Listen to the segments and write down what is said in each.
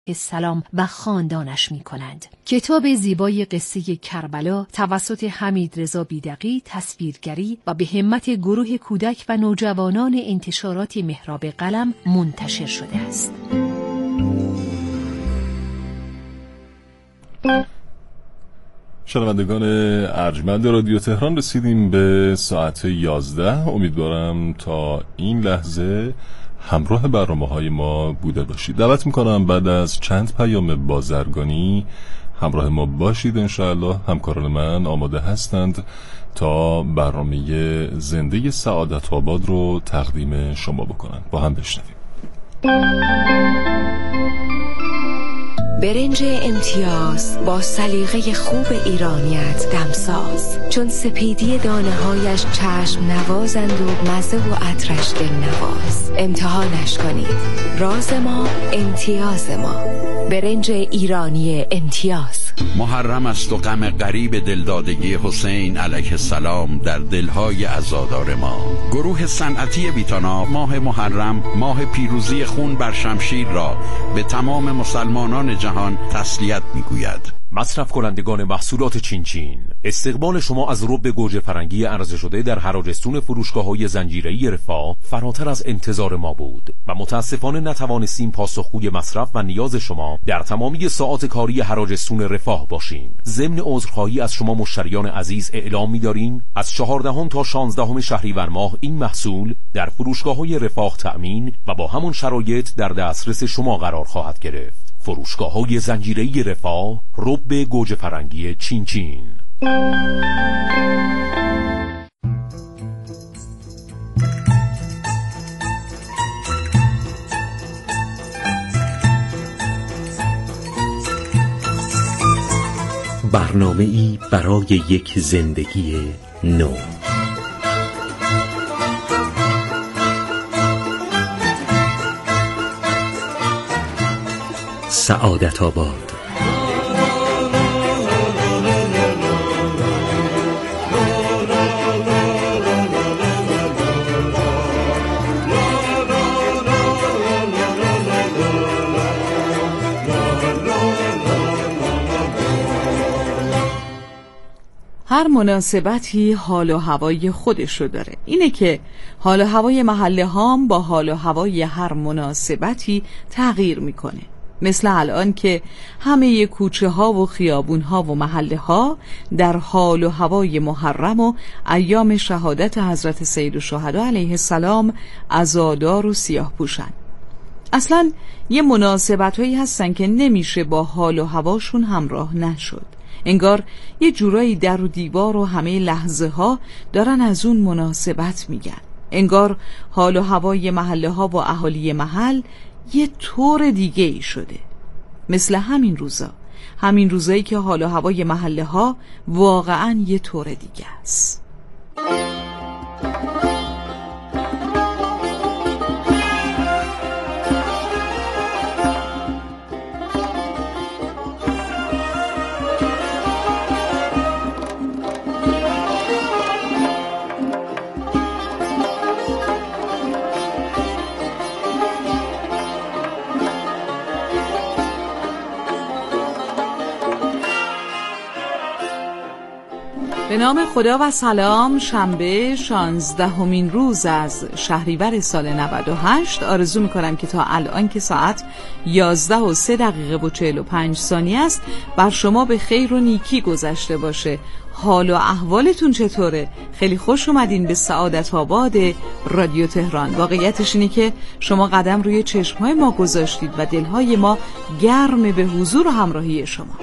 السلام و خاندانش می کنند. کتاب زیبای قصه کربلا توسط حمیدرضا بیدقی تصویرگری و به همت گروه کودک و نوجوانان انتشارات محراب قلم منتشر شده است. شنوندگان ارجمند رادیو تهران، رسیدیم به ساعت 11. امیدوارم تا این لحظه همراه برنامه‌های ما بوده باشید. دعوت میکنم بعد از چند پیام بازرگانی همراه ما باشید. انشاءالله همکاران من آماده هستند تا برنامه زنده سعادت آباد رو تقدیم شما بکنند. با هم بشنویم. برنج امتیاز با سلیقه خوب ایرانیت دمساز، چون سپیدی دانه‌هایش چشم نوازند و مزه و عطرش دل نواز. امتحانش کنید. راز ما، امتیاز ما. برنج ایرانی امتیاز. محرم است و غم غریب دلدادگی حسین علیه السلام در دلهای عزادار ما. گروه صنعتی ویتانا ماه محرم، ماه پیروزی خون بر شمشیر را به تمام مسلمانان جهان تسلیت میگوید. مصرف کنندگان محصولات چین، استقبال شما از رب گوجه فرنگی عرضه شده در حراجستون فروشگاه‌های زنجیره‌ای رفاه فراتر از انتظار ما بود و متاسفانه نتوانستیم پاسخگوی مصرف و نیاز شما در تمامی ساعات کاری حراجستون رفاه باشیم. ضمن عذرخواهی از شما مشتریان عزیز اعلام می‌داریم از 14 تا 16 شهریور ماه این محصول در فروشگاه‌های رفاه تأمین و با همان شرایط در دسترس شما قرار خواهد گرفت. فروشگاه‌های زنجیره‌ای رفاه، رب گوجه فرنگی چین. برنامه‌ای برای یک زندگی نو. سعادت آباد. هر مناسبتی حال و هوای خودش رو داره. اینه که حال و هوای محله هام با حال و هوای هر مناسبتی تغییر میکنه. مثل الان که همه کوچه ها و خیابون ها و محله ها در حال و هوای محرم و ایام شهادت حضرت سید الشهدا علیه السلام عزادار و سیاه پوشن. اصلا یه مناسبت هایی هستن که نمیشه با حال و هواشون همراه نشد. انگار یه جورایی در و دیوار و همه لحظه ها دارن از اون مناسبت میگن. انگار حال و هوای محله ها و اهالی محل یه طور دیگه ای شده. مثل همین روزایی که حال و هوای محله ها واقعا یه طور دیگه است. به نام خدا و سلام. شنبه 16مین روز از شهریور سال 98. آرزو میکنم که تا الان که ساعت 11:03:45 است بر شما به خیر و نیکی گذشته باشه. حال و احوالتون چطوره؟ خیلی خوش اومدین به سعادت آباد رادیو تهران. واقعیتش اینه که شما قدم روی چشمهای ما گذاشتید و دلهای ما گرم به حضور و همراهی شما.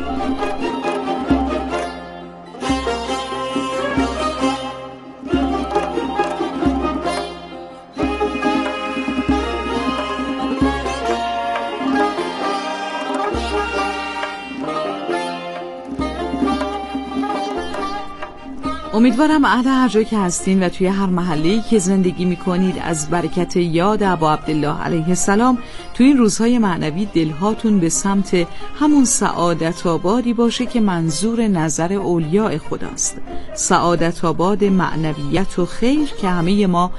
امیدوارم اهل هر جا که هستین و توی هر محله‌ای که زندگی میکنید از برکت یاد ابا عبدالله علیه السلام توی این روزهای معنوی دلهاتون به سمت همون سعادت آبادی باشه که منظور نظر اولیاء خداست. سعادت آباد معنویت و خیر که همه ما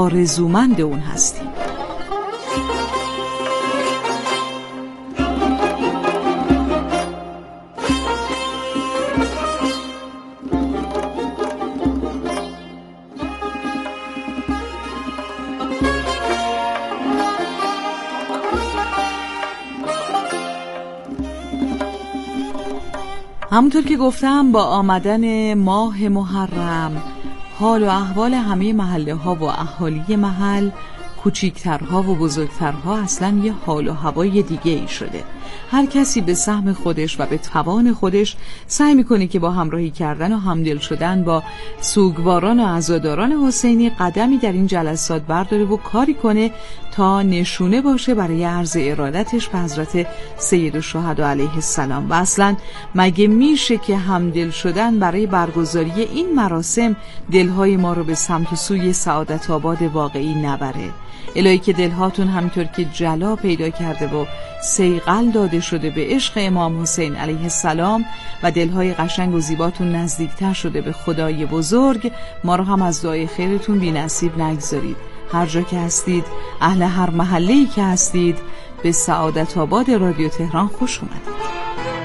آرزومند اون هستیم. همونطور که گفتم با آمدن ماه محرم حال و احوال همه محله ها و اهالی محل، کوچیکترها و بزرگترها اصلا یه حال و هوای دیگه ای شده. هر کسی به سهم خودش و به توان خودش سعی میکنه که با همراهی کردن و همدل شدن با سوگواران و عزاداران حسینی قدمی در این جلسات برداره و کاری کنه تا نشونه باشه برای عرض ارادتش به حضرت سید الشهدا علیه السلام. و اصلا مگه میشه که همدل شدن برای برگزاری این مراسم دلهای ما رو به سمت و سوی سعادت آباد واقعی نبره؟ الهی که دلهاتون همینطور که جلا پیدا کرده و صیقل داده شده به عشق امام حسین علیه السلام و دلهای قشنگ و زیباتون نزدیکتر شده به خدای بزرگ، ما رو هم از دعای خیرتون بی نصیب نگذارید. هر جا که هستید، اهل هر محله‌ای که هستید، به سعادت آباد رادیو تهران خوش اومدید.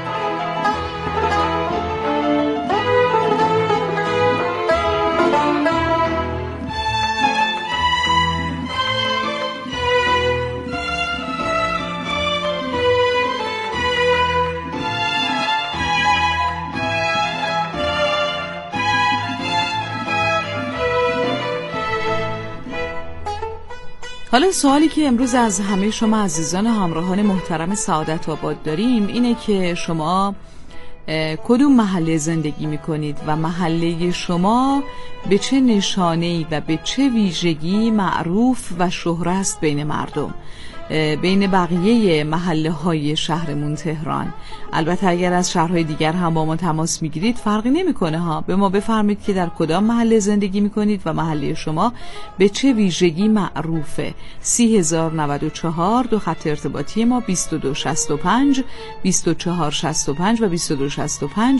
حالا سوالی که امروز از همه شما عزیزان و همراهان محترم سعادت آباد داریم اینه که شما کدوم محله زندگی میکنید و محله شما به چه نشانه‌ای و به چه ویژگی معروف و شهره است بین مردم، بین بقیه محله های شهرمون تهران. البته اگر از شهرهای دیگر هم با ما تماس میگیرید فرقی نمیکنه ها، به ما بفرمایید که در کدام محله زندگی میکنید و محله شما به چه ویژگی معروفه. 30,094 دو خط ارتباطی ما 2265 2465 و 2265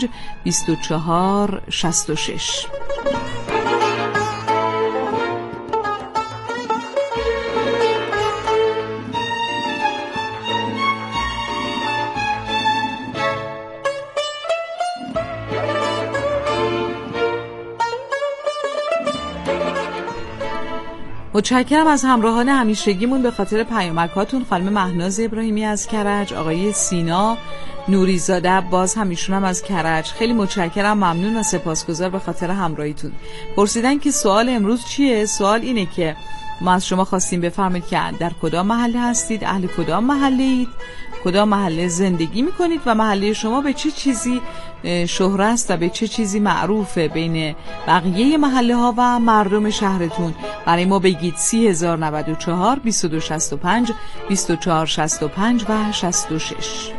2466. متشکرم از همراهان همیشگیمون به خاطر پیامکاتون. خانم مهناز ابراهیمی از کرج، آقای سینا نوریزاده باز هم ایشون هم از کرج. خیلی متشکرم، ممنون و سپاسگزار به خاطر همراهیتون. پرسیدن که سوال امروز چیه؟ سوال اینه که ما از شما خواستیم بفرمایید که در کدام محله هستید، اهل کدام محله اید، کدام محله زندگی میکنید و محله شما به چه چیزی شهره است و به چه چیزی معروفه بین بقیه محله ها و مردم شهرتون. برای ما بگید. 30,094 2265 2465 و 66.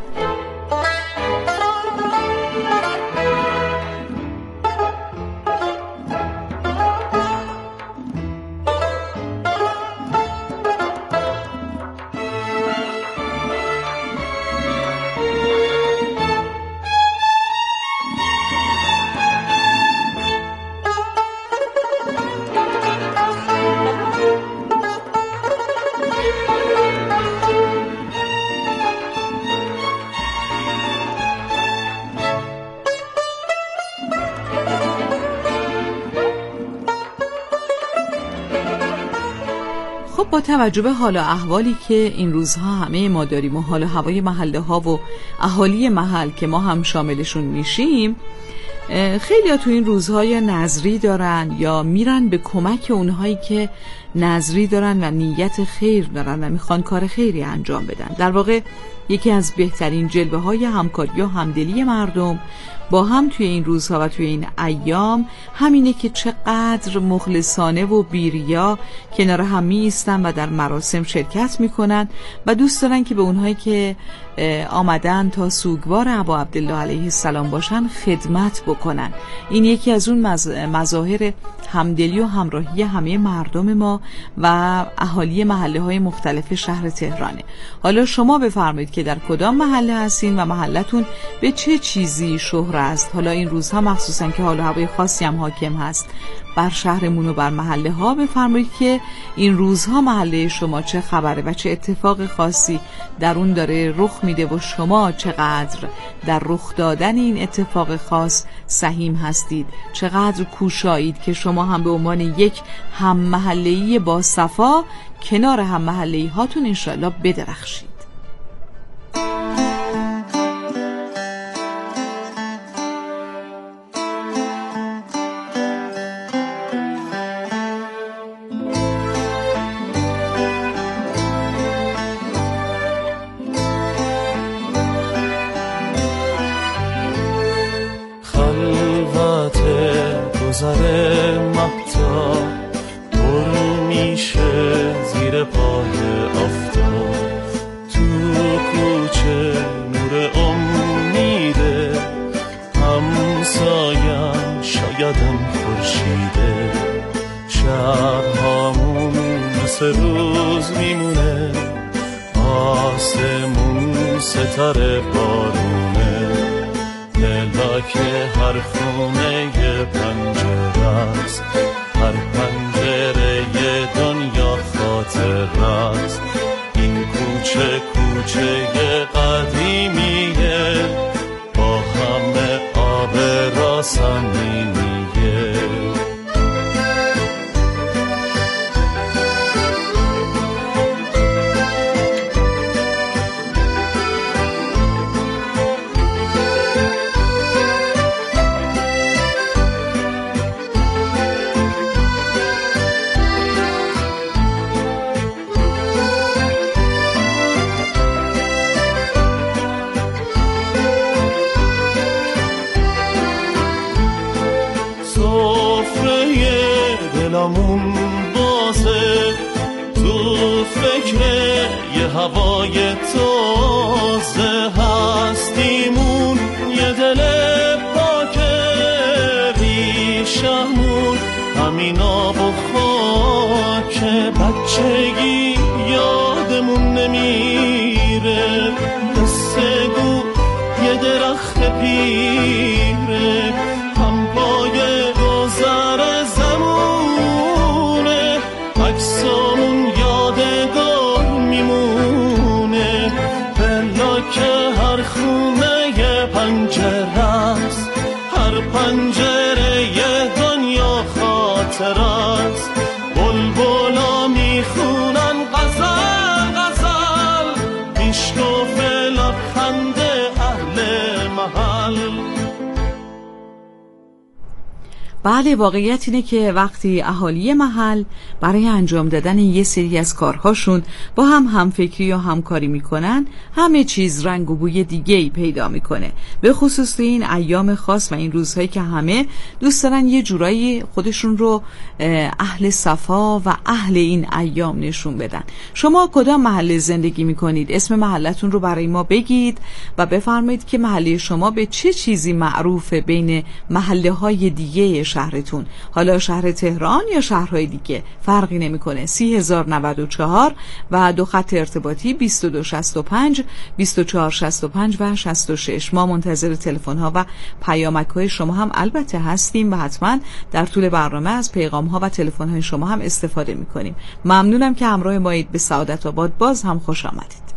با توجه به حال و احوالی که این روزها همه ما داریم و حال و هوای محله ها و اهالی محل که ما هم شاملشون میشیم، خیلی ها تو این روزها یا نذری دارن یا میرن به کمک اونهایی که نذری دارن و نیت خیر دارن و میخوان کار خیری انجام بدن. در واقع یکی از بهترین جلوه های همکاری و همدلی مردم با هم توی این روزها و توی این ایام همینه که چقدر مخلصانه و بیریا کنار هم می ایستن و در مراسم شرکت میکنن و دوست دارن که به اونهایی که آمدن تا سوگوار ابا عبدالله علیه السلام باشن خدمت بکنن. این یکی از اون مظاهر همدلی و همراهی همه مردم ما و اهالی محله های مختلف شهر تهرانه. حالا شما بفرمایید که در کدام محله هستین و محلتون به چه چیزی شهره است. حالا این روزها مخصوصا که حال و هوای خاصی هم حاکم هست بر شهرمون و بر محله ها، بفرمایید که این روزها محله شما چه خبره و چه اتفاق خاصی در اون داره رخ میده و شما چقدر در رخ دادن این اتفاق خاص سهیم هستید، چقدر کوشایید که شما هم به عنوان یک هم محله‌ای با صفا کنار هم محله‌ای هاتون انشالله بدرخشید. سر بارونه، پلاک هر خونه پنجره است، هر پنجره دنیا خاطر است. این کوچه کوچه قدیمیه، با همه آب را صمیمیه. هوای تازه هستیمون، یه دل پاک ریشمون، همین آب و خاک بچگی یادمون نمیره. قصه گو یه درخت پیره، هم پای گذر زمونه، عکسامون یادگار میمونه. که هر خونه پنجره است، هر پنجره دنیا خاطر است. بلبلا میخونن غزل غزل، میشکوف لبخند اهل محل. بله، واقعیت اینه که وقتی اهالی محل برای انجام دادن یه سری از کارهاشون با هم همفکری یا همکاری میکنن، همه چیز رنگ و بوی دیگه‌ای پیدا میکنه. به خصوص تو این ایام خاص و این روزهایی که همه دوست دارن یه جورایی خودشون رو اهل صفا و اهل این ایام نشون بدن. شما کدام محله زندگی میکنید؟ اسم محلتون رو برای ما بگید و بفرمایید که محله شما به چه چیزی معروفه بین محله های دیگه شهرتون. حالا شهر تهران یا شهرهای دیگه فرقی نمیکنه. 30,094 و 2 خط ارتباطی 2265 2465 و 66. ما منتظر تلفن ها و پیامک های شما هم البته هستیم و حتما در طول برنامه از پیغام ها و تلفن های شما هم استفاده میکنیم. ممنونم که همراه مایید. به سعادت آباد باز هم خوش آمدید.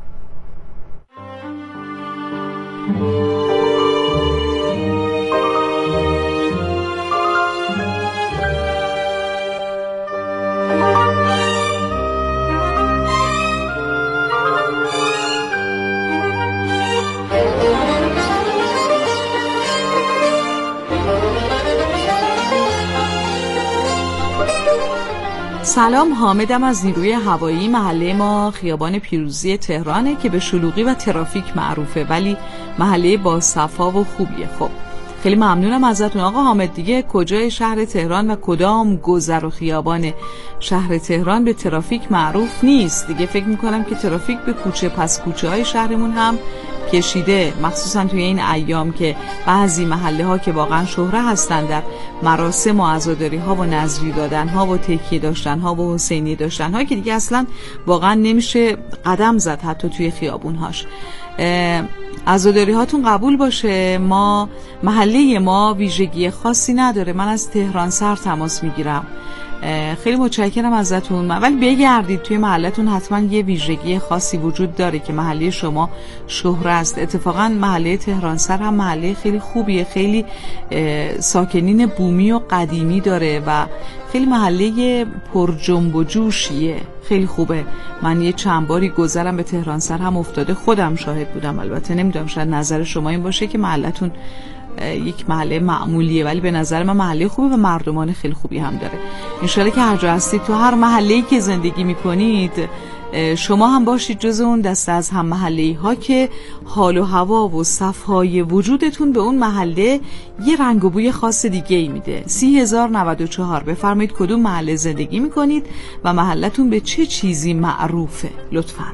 سلام، حامدم از نیروی هوایی. محله ما خیابان پیروزی تهرانه که به شلوغی و ترافیک معروفه، ولی محله با صفا و خوبیه. خب خیلی ممنونم ازتون آقا حامد. دیگه کجای شهر تهران و کدام گذر و خیابان شهر تهران به ترافیک معروف نیست؟ دیگه فکر میکنم که ترافیک به کوچه پس کوچه های شهرمون هم کشیده، مخصوصا توی این ایام که بعضی محله ها که واقعا شهره هستن در مراسم و عزاداری ها و نذری دادن ها و تکیه داشتن ها و حسینی داشتن ها که دیگه اصلا واقعا نمیشه قدم زد حتی توی خیابون هاش. عزاداری هاتون قبول باشه. ما محله ما ویژگی خاصی نداره. من از تهران سر تماس میگیرم. خیلی متشکرم ازتون. ولی بگردید توی محلتون حتما یه ویژگی خاصی وجود داره که محله شما شهره است. اتفاقا محله تهران سر هم محله خیلی خوبیه، خیلی ساکنین بومی و قدیمی داره و خیلی محله پر جنب و جوشیه، خیلی خوبه. من یه چند باری گذرم به تهران سر هم افتاده، خودم شاهد بودم. البته نمیدونم شاید نظر شما این باشه که محلتون یک محله معمولیه، ولی به نظر من محله خوبه و مردمان خیلی خوبی هم داره. انشالله که هر جا هستید تو هر محله‌ای که زندگی میکنید شما هم باشید جز اون دسته از هم محله‌ای ها که حال و هوا و صفای وجودتون به اون محله یه رنگ و بوی خاص دیگه ای میده. 30,094. بفرمایید کدوم محله زندگی میکنید و محلتون به چه چیزی معروفه لطفاً.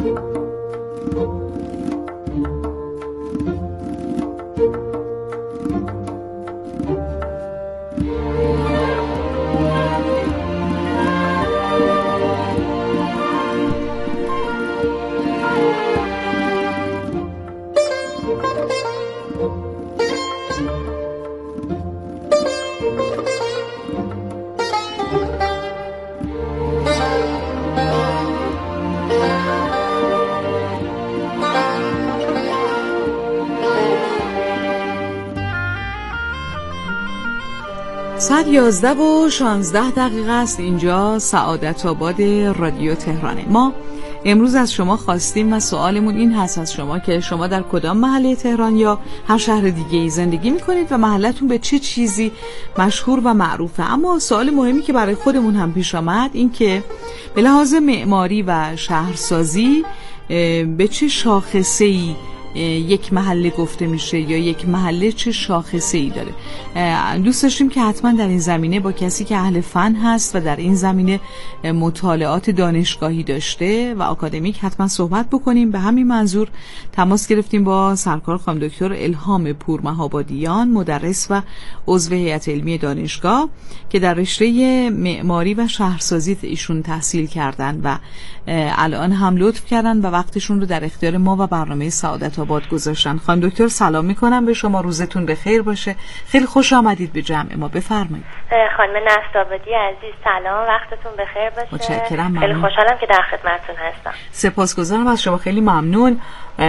ساعت 11:16 است. اینجا سعادت آباد رادیو تهرانه. ما امروز از شما خواستیم و سوالمون این هست از شما که شما در کدام محله تهران یا هر شهر دیگه‌ای زندگی می‌کنید و محلتون به چه چیزی مشهور و معروفه. اما سوال مهمی که برای خودمون هم پیش آمد این که به لحاظ معماری و شهرسازی به چه شاخصه‌ای یک محله گفته میشه یا یک محله چه شاخصه‌ای داره. دوست داشتیم که حتما در این زمینه با کسی که اهل فن هست و در این زمینه مطالعات دانشگاهی داشته و آکادمیک حتما صحبت بکنیم. به همین منظور تماس گرفتیم با سرکار خانم دکتر الهام پورمهابادیان، مدرس و عضو هیئت علمی دانشگاه که در رشته معماری و شهرسازی ایشون تحصیل کردن و الان هم لطف کردن و وقتشون رو در اختیار ما و برنامه سعادت آباد گذاشتن. خانم دکتر سلام میکنم به شما، روزتون بخیر باشه. خیلی خوش آمدید به جمع ما، بفرمایید. خانم نصرآبادی عزیز سلام، وقتتون بخیر باشه. متشکرم. خیلی خوشحالم که در خدمتتون هستم. سپاسگزارم از شما، خیلی ممنون.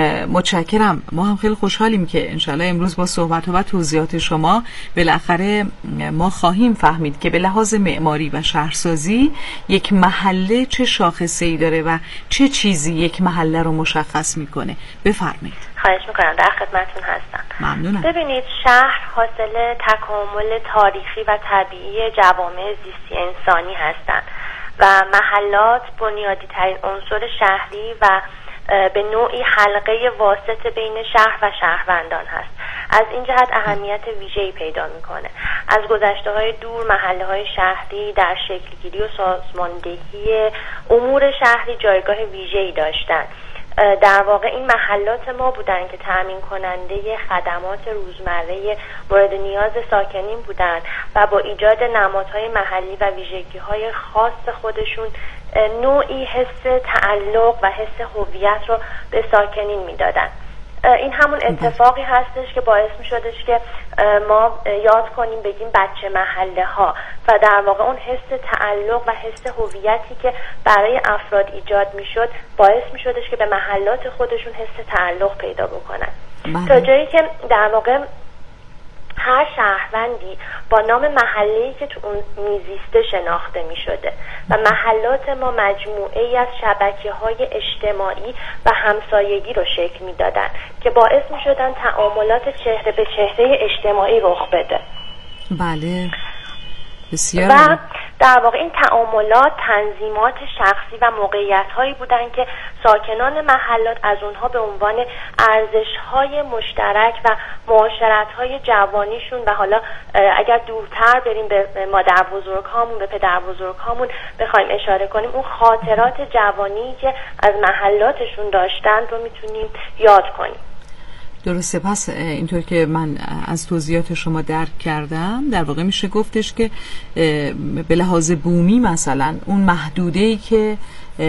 متشکرم. ما هم خیلی خوشحالیم که انشالله امروز با صحبت و توضیحات شما بالاخره ما خواهیم فهمید که به لحاظ معماری و شهرسازی یک محله چه شاخصه‌ای داره و چه چیزی یک محله رو مشخص میکنه. بفرمایید. خواهش میکنم، در خدمتتون هستم. ممنونم. ببینید، شهر حاصل تکامل تاریخی و طبیعی جوامع زیستی انسانی هستند و محلات بنیادی ترین عنصر شهری و به نوعی حلقه واسط بین شهر و شهروندان هست. از این جهت اهمیت ویژه‌ای پیدا میکنه. از گذشته‌های دور محله‌های شهری در شکلگیری و سازماندهی امور شهری جایگاه ویژه‌ای داشتند. در واقع این محلات ما بودند که تأمین کننده خدمات روزمره مورد نیاز ساکنین بودند و با ایجاد نمادهای محلی و ویژگی‌های خاص خودشون نوعی حس تعلق و حس هویت رو به ساکنین میدادن. این همون اتفاقی هستش که باعث می شدش که ما یاد کنیم بگیم بچه محله ها و در واقع اون حس تعلق و حس هویتی که برای افراد ایجاد می شد باعث می شدش که به محلات خودشون حس تعلق پیدا بکنن. تا جایی که در واقع هر شهروندی با نام محله‌ای که تو اون میزیسته شناخته می شده و محلات ما مجموعه‌ای از شبکه‌های اجتماعی و همسایگی رو شکل می دادن که باعث می شدن تعاملات چهره به چهره اجتماعی رخ بده. بله، بسیار. و در واقع این تعاملات تنظیمات شخصی و موقعیت‌هایی بودند که ساکنان محلات از اونها به عنوان ارزش‌های مشترک و معاشرت‌های جوانیشون و حالا اگر دورتر بریم به مادر بزرگ‌هامون، به پدر بزرگ‌هامون بخوایم اشاره کنیم، اون خاطرات جوانی که از محلاتشون داشتن رو میتونیم یاد کنیم. درسته. پس اینطور که من از توضیحات شما درک کردم در واقع میشه گفتش که به لحاظ بومی مثلا اون محدوده‌ای که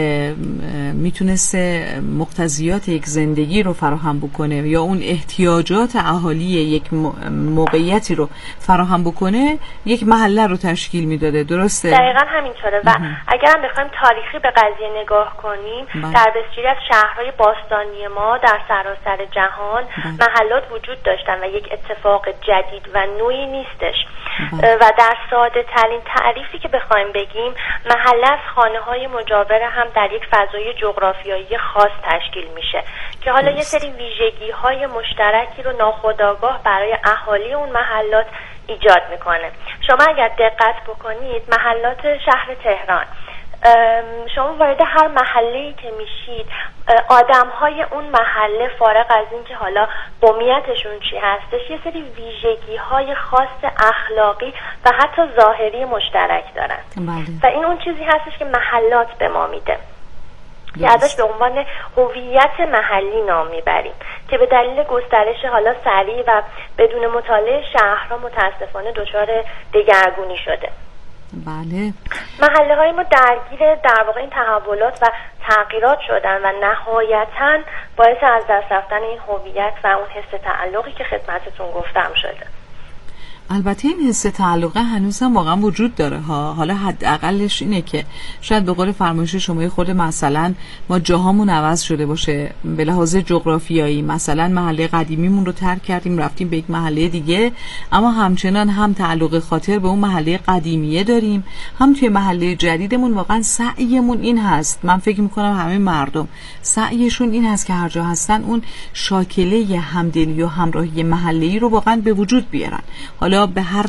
میتونسته مقتضیات یک زندگی رو فراهم بکنه یا اون احتیاجات اهالی یک موقعیتی رو فراهم بکنه یک محله رو تشکیل میداده. درسته؟ دقیقاً همینطوره. و اگر هم بخوایم تاریخی به قضیه نگاه کنیم در بسیاری از شهرهای باستانی ما در سراسر جهان محلات وجود داشتن و یک اتفاق جدید و نوعی نیستش. و در ساده ترین تعریفی که بخوایم بگیم، محله از خانه های مجاور هم در یک فضای جغرافیایی خاص تشکیل میشه که حالا یه سری ویژگی های مشترکی رو ناخودآگاه برای اهالی اون محلات ایجاد میکنه. شما اگر دقت بکنید محلات شهر تهران، شما وارد هر محله‌ای که میشید آدم‌های اون محله فارغ از این که حالا قومیتشون چی هستش یه سری ویژگی‌های خاص اخلاقی و حتی ظاهری مشترک دارن. و این اون چیزی هستش که محلات به ما میده. که ازش به عنوان هویت محلی نام میبریم که به دلیل گسترش حالا سریع و بدون مطالعه شهرها متاسفانه دچار دگرگونی شده. بله. محله های ما درگیر در واقع این تحولات و تغییرات شدن و نهایتاً باعث از دست رفتن این هویت و اون حس تعلقی که خدمتتون گفتم شده. البته این حس تعلقه هنوز هم واقعا وجود داره ها. حالا حداقلش اینه که شاید به قول فرمایش شما خود مثلا ما جاهامون عوض شده باشه به لحاظ جغرافیایی، مثلا محله قدیمیمون رو ترک کردیم رفتیم به یک محله دیگه، اما همچنان هم تعلق خاطر به اون محله قدیمیه داریم، هم توی محله جدیدمون واقعا سعیمون این هست. من فکر میکنم همه مردم سعیشون این هست که هر جا هستن اون شاکله همدلی و همراهی محله‌ای رو واقعا به وجود بیارن، حالا به هر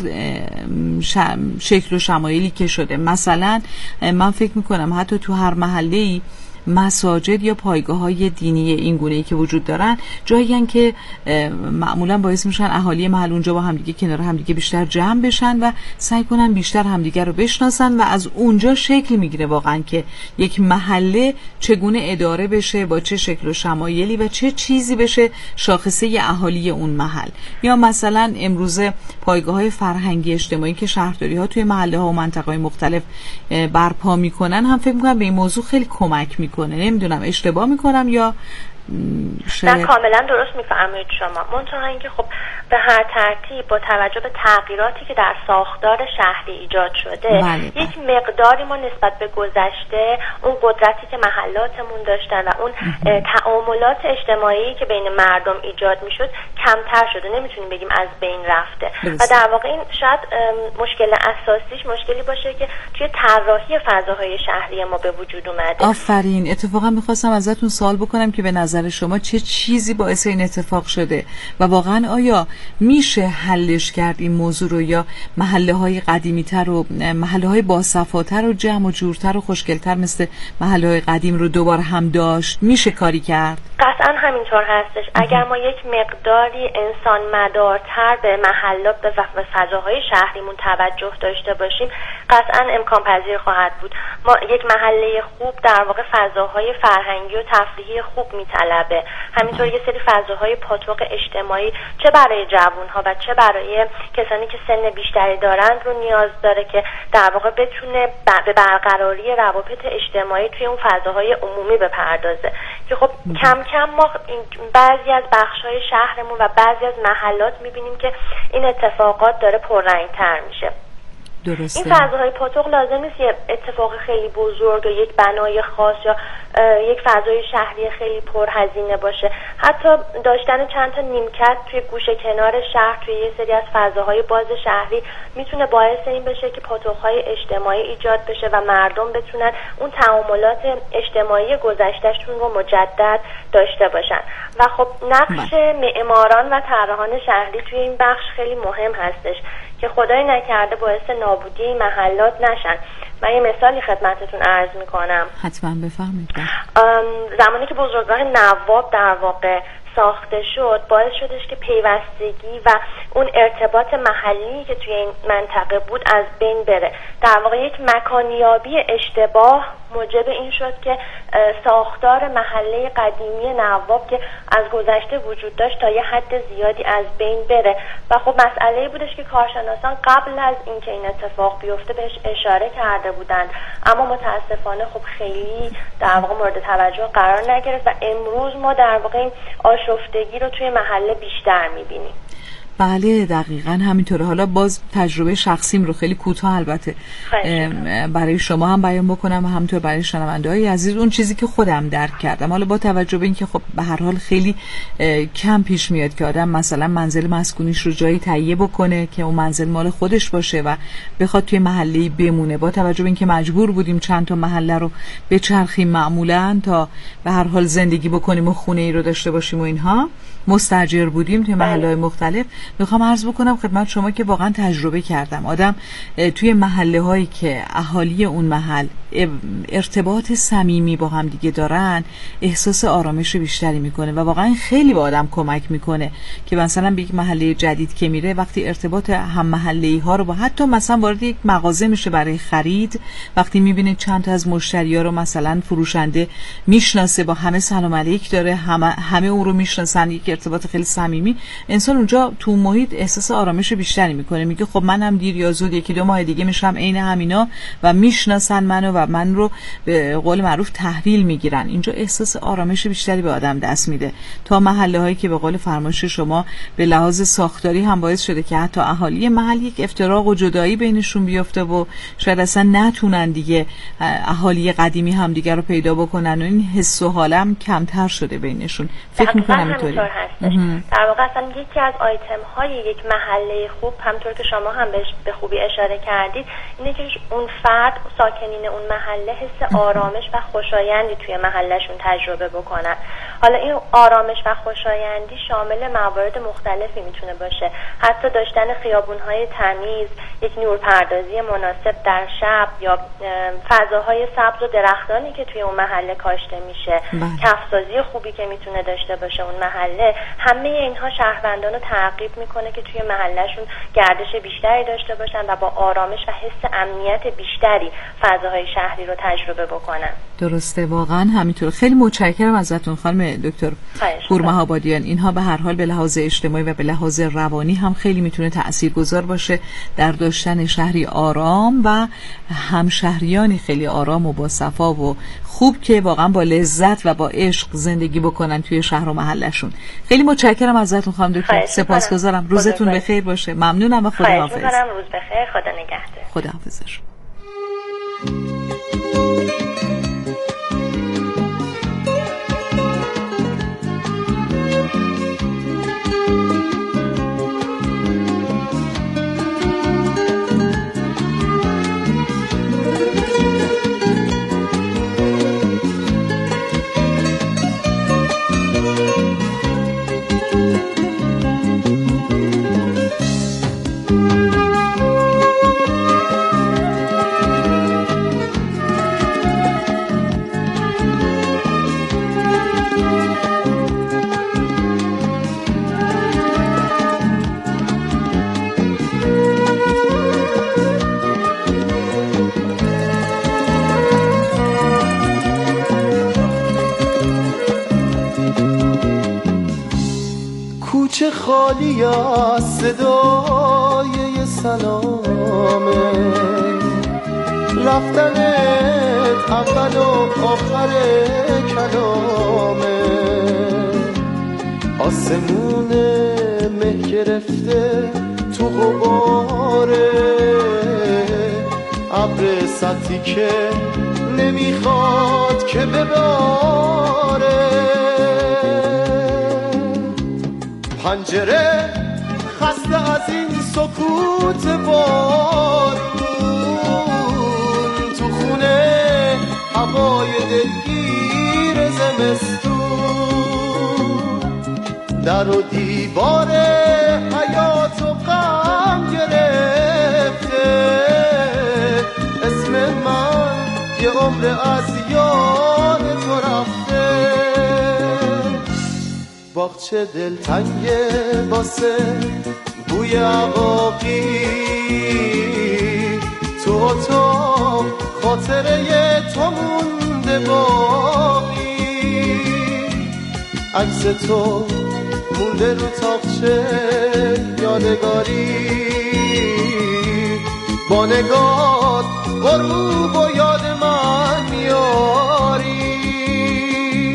شکل و شمایلی که شده. مثلا من فکر میکنم حتی تو هر محله‌ای مساجد یا پایگاه‌های دینی این گونه‌ای که وجود دارن جایین که معمولا باعث میشن اهالی محل اونجا با همدیگه کنار همدیگه بیشتر جمع بشن و سعی کنن بیشتر همدیگه رو بشناسن و از اونجا شکل میگیره واقعا که یک محله چگونه اداره بشه، با چه شکل و شمایلی و چه چیزی بشه شاخصه اهالی اون محل. یا مثلا امروزه پایگاه‌های فرهنگی اجتماعی که شهرداری‌ها توی محله‌ها و مناطق مختلف برپا میکنن هم فکر می‌کنم به این موضوع خیلی کمک میکنه. نمیدونم اشتباه میکنم یا نه کاملا درست میفرمایید شما. منتها اینکه خب به هر ترتیب با توجه به تغییراتی که در ساختار شهری ایجاد شده یک مقداری ما نسبت به گذشته اون قدرتی که محلاتمون داشتن و اون تعاملات اجتماعی که بین مردم ایجاد میشد کمتر شده، نمیتونیم بگیم از بین رفته. و در واقع این شاید مشکل اساسیش مشکلی باشه که توی طراحی فضاهای شهری ما به وجود اومده. آفرین. اتفاقا میخواستم ازتون سوال بکنم که به نظر شما چه چیزی باعث این اتفاق شده و واقعا آیا میشه حلش کرد این موضوع رو، یا محله‌های قدیمی‌تر و محله‌های باصفاتر و جمع و جورتر و خوشگل‌تر مثل محله‌های قدیم رو دوباره هم داشت؟ میشه کاری کرد؟ قطعا همینطور هستش. اگر ما یک مقداری انسان مدارتر به محلات به فضاهای شهریمون توجه داشته باشیم قطعا امکان پذیر خواهد بود. ما یک محله خوب در واقع فضاهای فرهنگی و تفریحی خوب میطلبه، همینطور یه سری فضاهای پاتوق اجتماعی چه برای جوانها و چه برای کسانی که سن بیشتری دارند رو نیاز داره که در واقع بتونه به برقراری روابط اجتماعی توی اون فضاهای عمومی بپردازه که خب کم کم ما بعضی از بخش‌های شهرمون و بعضی از محلات می‌بینیم که این اتفاقات داره پررنگ‌تر میشه. درسته. این فضاهای پاتوق لازم نیست یه اتفاق خیلی بزرگ یا یک بنای خاص یا یک فضای شهری خیلی پرهزینه باشه. حتی داشتن چند تا نیمکت توی گوشه کنار شهر توی یه سری از فضاهای باز شهری میتونه باعث این بشه که پاتوق‌های اجتماعی ایجاد بشه و مردم بتونن اون تعاملات اجتماعی گذشته‌شون رو مجدد داشته باشن. و خب نقش معماران و طراحان شهری توی این بخش خیلی مهم هستش که خدای نکرده باعث نابودی محلات نشن. من یه مثالی خدمتتون عرض میکنم. حتما بفرمایید. زمانی که بزرگراه نواب در واقع ساخته شد باعث شدش که پیوستگی و اون ارتباط محلی که توی این منطقه بود از بین بره. در واقع یک مکانیابی اشتباه موجب این شد که ساختار محله قدیمی نواب که از گذشته وجود داشت تا یه حد زیادی از بین بره و خب مسئله‌ای بودش که کارشناسان قبل از اینکه این اتفاق بیفته بهش اشاره کرده بودند، اما متاسفانه خب خیلی در واقع مورد توجه قرار نگرفت و امروز ما در واقع این آشفتگی رو توی محله بیشتر می‌بینیم. بله دقیقاً همینطوره. حالا باز تجربه شخصیم رو خیلی کوتاه البته برای شما هم بیان بکنم و همینطور برای شنونده‌های عزیز اون چیزی که خودم درک کردم. حالا با توجه به اینکه خب به هر حال خیلی کم پیش میاد که آدم مثلا منزل مسکونیش رو جایی تهیه بکنه که اون منزل مال خودش باشه و بخواد توی محله‌ای بمونه، با توجه به اینکه مجبور بودیم چند تا محله رو بچرخیم معمولاً تا به هر حال زندگی بکنیم و خونه‌ای رو داشته باشیم و اینها، مستاجر بودیم توی محله‌های مختلف. میخوام عرض بکنم خدمت شما که واقعا تجربه کردم. آدم توی محله‌هایی که اهالی اون محل ارتباط صمیمی با هم دیگه دارن احساس آرامش بیشتری میکنه و واقعا خیلی به آدم کمک میکنه که مثلا به یک محله جدید که میره وقتی ارتباط هم محله‌ای ها رو با حتی مثلا وارد یک مغازه میشه برای خرید، وقتی میبینه چند تا از مشتری‌ها رو مثلا فروشنده میشناسه، با همه سلام علیک داره، همه اون رو میشناسن، یک ارتباط خیلی صمیمی، انسان اونجا تو محیط احساس آرامش بیشتری میکنه. میگه خب منم دیر یا زود یکی دو ماه دیگه میشم عین همینا و میشناسن منو و من رو به قول معروف تحویل میگیرن. اینجا احساس آرامش بیشتری به آدم دست میده تا محله هایی که به قول فرمایش شما به لحاظ ساختاری هم باعث شده که حتی اهالی محل یک افتراق و جدایی بینشون بیفته و شاید اصلا نتونن دیگه اهالی قدیمی هم دیگه رو پیدا بکنن و این حس و حالم کمتر شده بینشون. فکر میکنم اینطوری در واقع اصلا یکی از آیتم های یک محله خوب همونطور که شما هم به خوبی اشاره کردید اینه که اون فرد ساکنین اون محله حس آرامش و خوشایندی توی محلهشون تجربه بکنن. حالا این آرامش و خوشایندی شامل موارد مختلفی میتونه باشه، حتی داشتن خیابون‌های تمیز، یک نورپردازی مناسب در شب یا فضاهای سبز و درختانی که توی اون محله کاشته میشه، کفسازی خوبی که میتونه داشته باشه اون محله، همه اینها شهروندان رو ترغیب میکنه که توی محلهشون گردش بیشتری داشته باشن و با آرامش و حس امنیت بیشتری فضاهای شهری رو تجربه بکنن. درسته، واقعا همینطور. خیلی متشکرم ازتون خانم دکتر هورمه‌آبادیان. اینها به هر حال به لحاظ اجتماعی و به لحاظ روانی هم خیلی میتونه تاثیرگذار باشه در داشتن شهری آرام و همشهریانی خیلی آرام و با صفا و خوب که واقعا با لذت و با عشق زندگی بکنن توی شهر و محلشون. خیلی متشکرم ازتون خانم دکتر. سپاسگزارم. روزتون بخیر باشه. ممنونم و خداحافظ. روز بخیر. خدا نگهدار. خداحافظ. کوچه خالی از صدای سلامه، رفتنت اول و آخر کلامه، آسمون مه گرفته تو غباره، ابر سطحی که نمیخواد که بباره، پنجره خسته از این سکوت بارون، تو خونه هوای دلگیر زمستون، در و دیوار حیات و غم گرفته، اسم من یه عمر از یاد تو رفته، باغچه دلتنگه واسه بوی عقاقی، تو اتاق خاطره تو مونده باقی، عکس تو مونده رو تاقچه یادگاری، با نگات غروب و یاد من میاد،